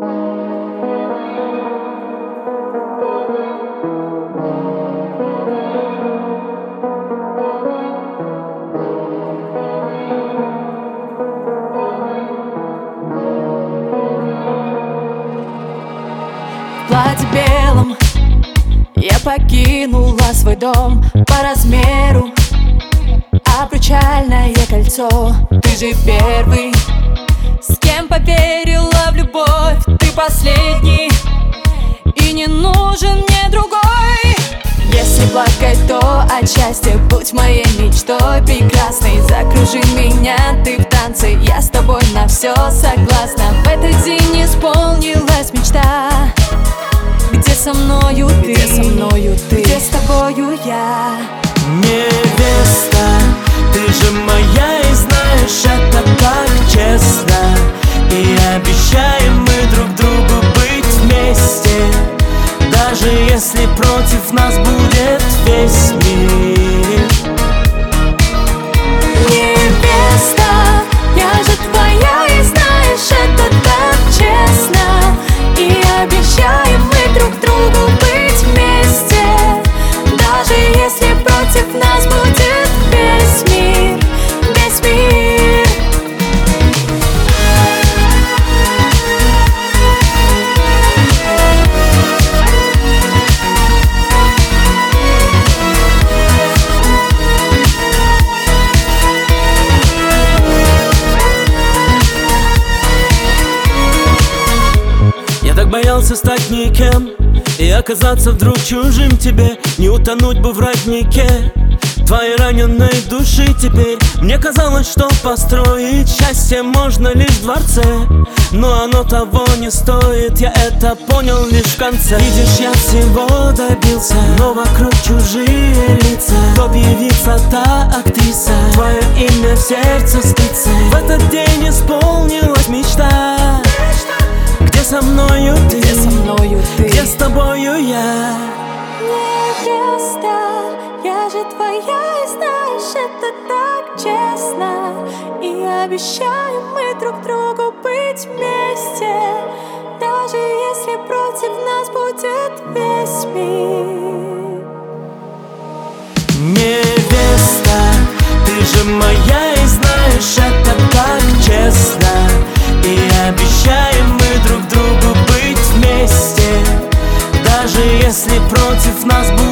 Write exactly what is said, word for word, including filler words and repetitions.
В платье белом я покинула свой дом по размеру. Обручальное кольцо, ты же первый, с кем поверила в любовь. Ты последний, и не нужен мне другой. Если плакать, то от счастья будь моей мечтой прекрасной. Закружи меня, ты в танце, я с тобой на все согласна. В этот день исполнилась мечта. Где со мною ты, где со мною ты, где с тобою я? Невеста, ты же моя, и знаешь, это так честно. И обещаем мы друг другу быть вместе, даже если против нас будет весь мир. Невеста, я же твоя, и знаешь, это так честно. И обещаем мы друг другу быть вместе, даже если против нас будет весь мир, весь мир. Я так боялся стать никем и оказаться вдруг чужим тебе. Не утонуть бы в роднике твоей раненой души теперь. Мне казалось, что построить счастье можно лишь в дворце, но оно того не стоит, я это понял лишь в конце. Видишь, я всего добился, но вокруг чужие лица. Кто певица, та актриса, твое имя в сердце спится. В этот день исполнилась мечта. Где со мною ты, где со мною ты, где с тобою я? Невеста, я же твоя, и знаешь, это так честно. И обещаем мы друг другу быть вместе, даже если против нас будет весь мир. Невеста, ты же моя, и знаешь, это так честно. И обещаем мы друг другу быть вместе, даже если против нас будет